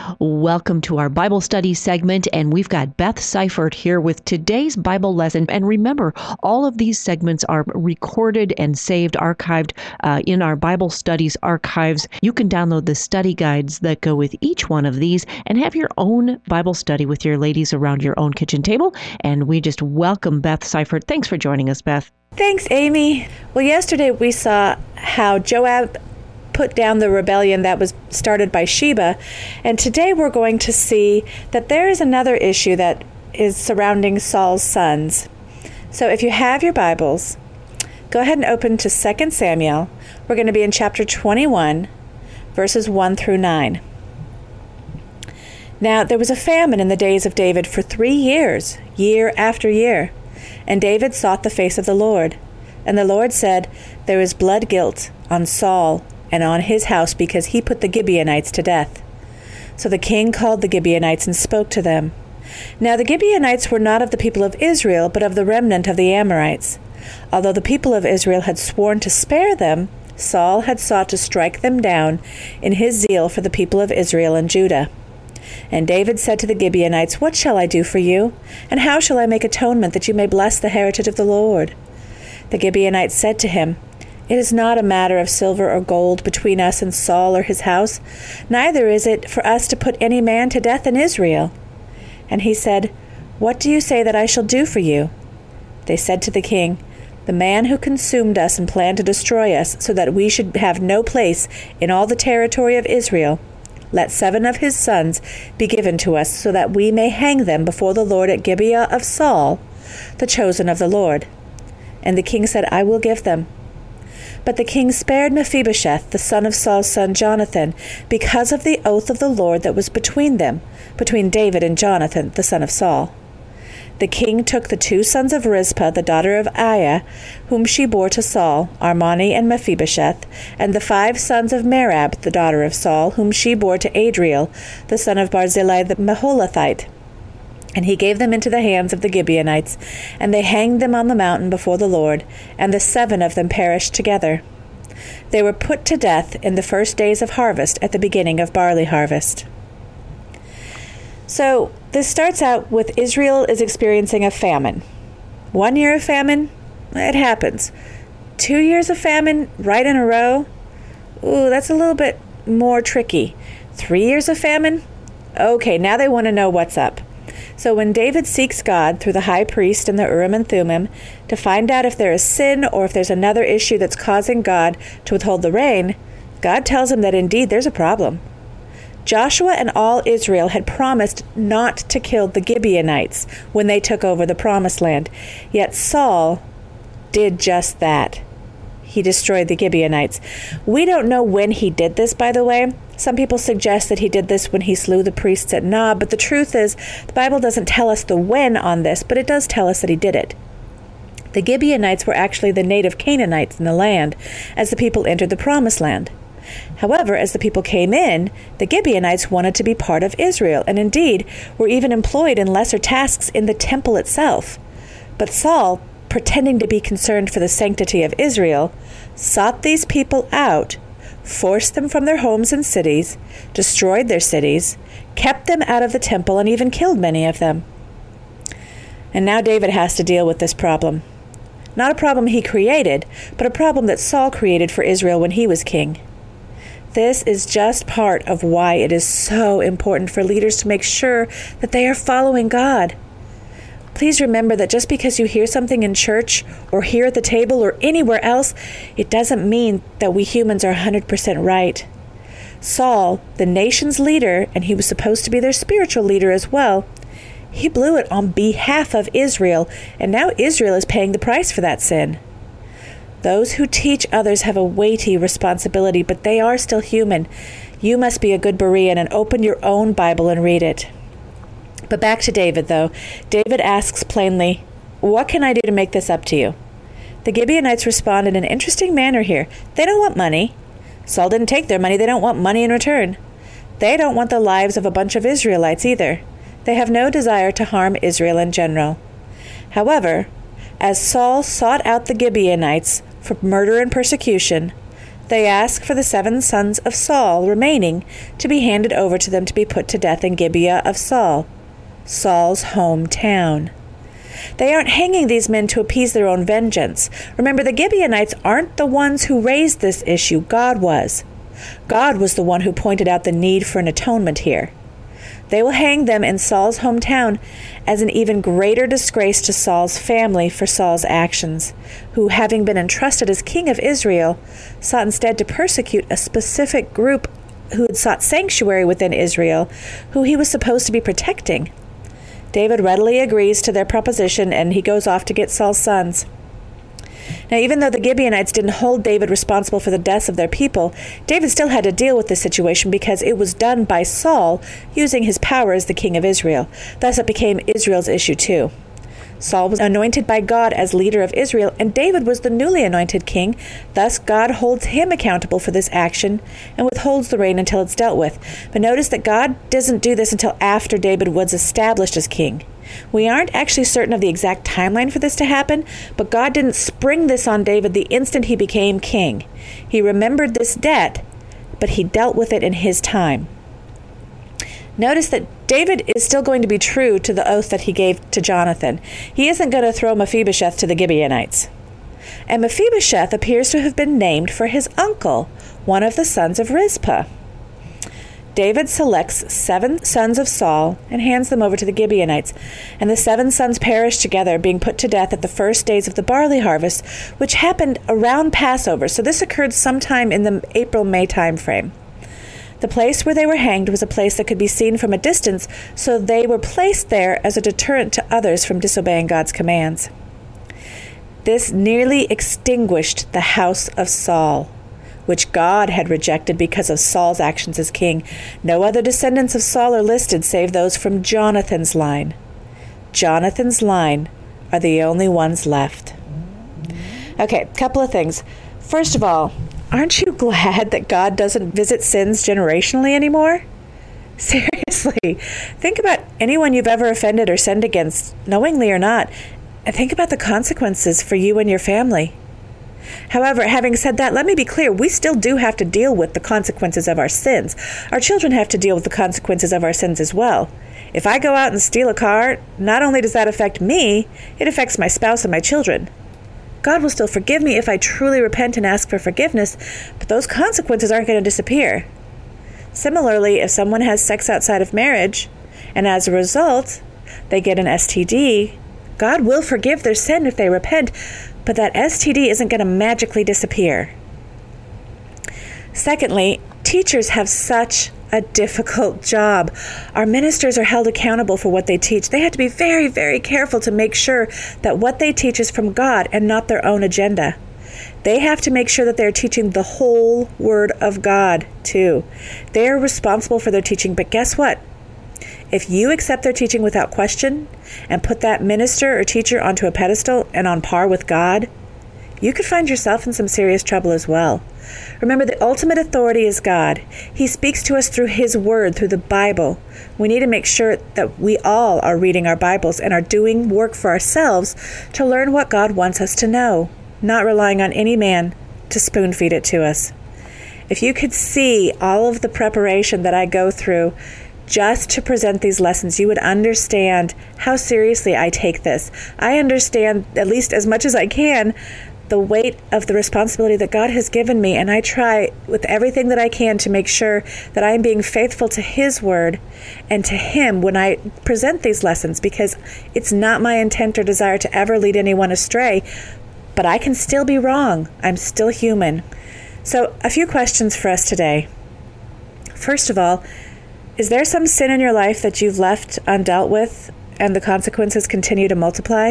Welcome to our Bible study segment, and we've got Beth Seifert here with today's Bible lesson. And remember, all of these segments are recorded and saved, archived in our Bible studies archives. You can download the study guides that go with each one of these and have your own Bible study with your ladies around your own kitchen table. And we just welcome Beth Seifert. Thanks for joining us, Beth. Thanks, Amy. Well, yesterday we saw how Joab put down the rebellion that was started by Sheba, and today we're going to see that there is another issue that is surrounding Saul's sons. So if you have your Bibles, go ahead and open to 2 Samuel. We're going to be in chapter 21, verses 1 through 9. Now there was a famine in the days of David for 3 years, year after year. And David sought the face of the Lord. And the Lord said, "There is blood guilt on Saul and on his house, because he put the Gibeonites to death." So the king called the Gibeonites and spoke to them. Now the Gibeonites were not of the people of Israel, but of the remnant of the Amorites. Although the people of Israel had sworn to spare them, Saul had sought to strike them down in his zeal for the people of Israel and Judah. And David said to the Gibeonites, "What shall I do for you? And how shall I make atonement that you may bless the heritage of the Lord?" The Gibeonites said to him, "It is not a matter of silver or gold between us and Saul or his house, neither is it for us to put any man to death in Israel." And he said, "What do you say that I shall do for you?" They said to the king, "The man who consumed us and planned to destroy us, so that we should have no place in all the territory of Israel, let 7 of his sons be given to us, so that we may hang them before the Lord at Gibeah of Saul, the chosen of the Lord." And the king said, "I will give them." But the king spared Mephibosheth, the son of Saul's son Jonathan, because of the oath of the Lord that was between them, between David and Jonathan, the son of Saul. The king took the 2 sons of Rizpah, the daughter of Aiah, whom she bore to Saul, Armoni and Mephibosheth, and the 5 sons of Merab, the daughter of Saul, whom she bore to Adriel, the son of Barzillai the Maholathite. And he gave them into the hands of the Gibeonites, and they hanged them on the mountain before the Lord, and the 7 of them perished together. They were put to death in the first days of harvest, at the beginning of barley harvest. So this starts out with Israel is experiencing a famine. 1 year of famine, it happens. 2 years of famine right in a row, ooh, that's a little bit more tricky. 3 years of famine, okay, now they want to know what's up. So when David seeks God through the high priest and the Urim and Thummim to find out if there is sin or if there's another issue that's causing God to withhold the rain, God tells him that indeed there's a problem. Joshua and all Israel had promised not to kill the Gibeonites when they took over the promised land. Yet Saul did just that. He destroyed the Gibeonites. We don't know when he did this, by the way. Some people suggest that he did this when he slew the priests at Nob, but the truth is, the Bible doesn't tell us the when on this, but it does tell us that he did it. The Gibeonites were actually the native Canaanites in the land as the people entered the promised land. However, as the people came in, the Gibeonites wanted to be part of Israel, and indeed were even employed in lesser tasks in the temple itself. But Saul, pretending to be concerned for the sanctity of Israel, sought these people out, forced them from their homes and cities, destroyed their cities, kept them out of the temple, and even killed many of them. And now David has to deal with this problem. Not a problem he created, but a problem that Saul created for Israel when he was king. This is just part of why it is so important for leaders to make sure that they are following God. Please remember that just because you hear something in church or here at the table or anywhere else, it doesn't mean that we humans are 100% right. Saul, the nation's leader, and he was supposed to be their spiritual leader as well, he blew it on behalf of Israel, and now Israel is paying the price for that sin. Those who teach others have a weighty responsibility, but they are still human. You must be a good Berean and open your own Bible and read it. But back to David, though. David asks plainly, "What can I do to make this up to you?" The Gibeonites respond in an interesting manner here. They don't want money. Saul didn't take their money. They don't want money in return. They don't want the lives of a bunch of Israelites either. They have no desire to harm Israel in general. However, as Saul sought out the Gibeonites for murder and persecution, They ask for the 7 sons of Saul remaining to be handed over to them to be put to death in Gibeah of Saul, Saul's hometown. They aren't hanging these men to appease their own vengeance. Remember, the Gibeonites aren't the ones who raised this issue. God was. God was the one who pointed out the need for an atonement here. They will hang them in Saul's hometown as an even greater disgrace to Saul's family for Saul's actions, who, having been entrusted as king of Israel, sought instead to persecute a specific group who had sought sanctuary within Israel, who he was supposed to be protecting. David readily agrees to their proposition, and he goes off to get Saul's sons. Now, even though the Gibeonites didn't hold David responsible for the deaths of their people, David still had to deal with this situation because it was done by Saul using his power as the king of Israel. Thus, it became Israel's issue too. Saul was anointed by God as leader of Israel, and David was the newly anointed king. Thus, God holds him accountable for this action and withholds the reign until it's dealt with. But notice that God doesn't do this until after David was established as king. We aren't actually certain of the exact timeline for this to happen, but God didn't spring this on David the instant he became king. He remembered this debt, but he dealt with it in his time. Notice that David is still going to be true to the oath that he gave to Jonathan. He isn't going to throw Mephibosheth to the Gibeonites. And Mephibosheth appears to have been named for his uncle, one of the sons of Rizpah. David selects 7 sons of Saul and hands them over to the Gibeonites, and the 7 sons perish together, being put to death at the first days of the barley harvest, which happened around Passover. So this occurred sometime in the April-May time frame. The place where they were hanged was a place that could be seen from a distance, so they were placed there as a deterrent to others from disobeying God's commands. This nearly extinguished the house of Saul, which God had rejected because of Saul's actions as king. No other descendants of Saul are listed save those from Jonathan's line. Jonathan's line are the only ones left. Okay, couple of things. First of all, aren't you glad that God doesn't visit sins generationally anymore? Seriously, think about anyone you've ever offended or sinned against, knowingly or not, and think about the consequences for you and your family. However, having said that, let me be clear, we still do have to deal with the consequences of our sins. Our children have to deal with the consequences of our sins as well. If I go out and steal a car, not only does that affect me, it affects my spouse and my children. God will still forgive me if I truly repent and ask for forgiveness, but those consequences aren't going to disappear. Similarly, if someone has sex outside of marriage, and as a result, they get an STD, God will forgive their sin if they repent, but that STD isn't going to magically disappear. Secondly, teachers have such a difficult job. Our ministers are held accountable for what they teach. They have to be very, very careful to make sure that what they teach is from God and not their own agenda. They have to make sure that they're teaching the whole Word of God, too. They are responsible for their teaching, but guess what? If you accept their teaching without question and put that minister or teacher onto a pedestal and on par with God, you could find yourself in some serious trouble as well. Remember, the ultimate authority is God. He speaks to us through His Word, through the Bible. We need to make sure that we all are reading our Bibles and are doing work for ourselves to learn what God wants us to know, not relying on any man to spoon-feed it to us. If you could see all of the preparation that I go through just to present these lessons, you would understand how seriously I take this. I understand, at least as much as I can, the weight of the responsibility that God has given me, and I try with everything that I can to make sure that I am being faithful to His Word and to Him when I present these lessons, because it's not my intent or desire to ever lead anyone astray, but I can still be wrong. I'm still human. So, a few questions for us today. First of all, is there some sin in your life that you've left undealt with and the consequences continue to multiply?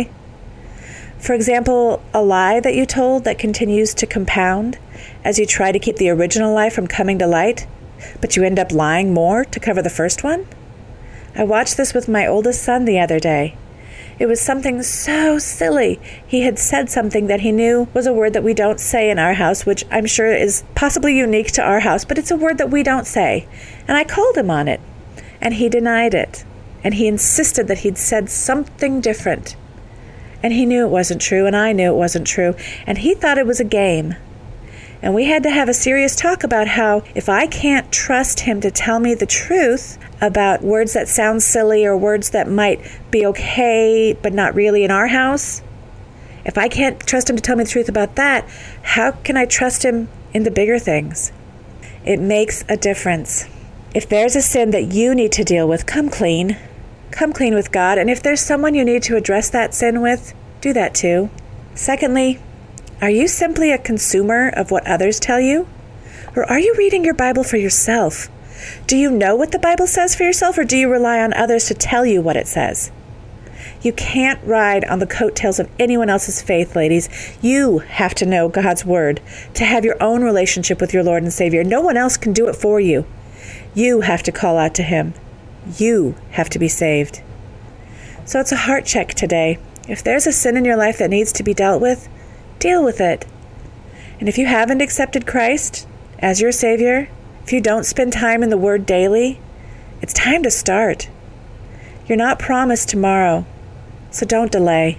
For example, a lie that you told that continues to compound as you try to keep the original lie from coming to light, but you end up lying more to cover the first one? I watched this with my oldest son the other day. It was something so silly. He had said something that he knew was a word that we don't say in our house, which I'm sure is possibly unique to our house, but it's a word that we don't say. And I called him on it, and he denied it. And he insisted that he'd said something different. And he knew it wasn't true, and I knew it wasn't true. And he thought it was a game. And we had to have a serious talk about how if I can't trust him to tell me the truth about words that sound silly or words that might be okay but not really in our house, if I can't trust him to tell me the truth about that, how can I trust him in the bigger things? It makes a difference. If there's a sin that you need to deal with, come clean. Come clean with God. And if there's someone you need to address that sin with, do that too. Secondly, are you simply a consumer of what others tell you? Or are you reading your Bible for yourself? Do you know what the Bible says for yourself, or do you rely on others to tell you what it says? You can't ride on the coattails of anyone else's faith, ladies. You have to know God's Word to have your own relationship with your Lord and Savior. No one else can do it for you. You have to call out to Him. You have to be saved. So it's a heart check today. If there's a sin in your life that needs to be dealt with, deal with it. And if you haven't accepted Christ as your Savior, if you don't spend time in the Word daily, it's time to start. You're not promised tomorrow. So don't delay.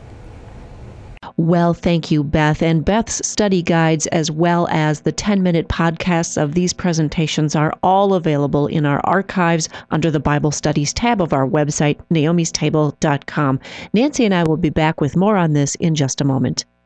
Well, thank you, Beth. And Beth's study guides, as well as the 10-minute podcasts of these presentations, are all available in our archives under the Bible Studies tab of our website, naomistable.com. Nancy and I will be back with more on this in just a moment.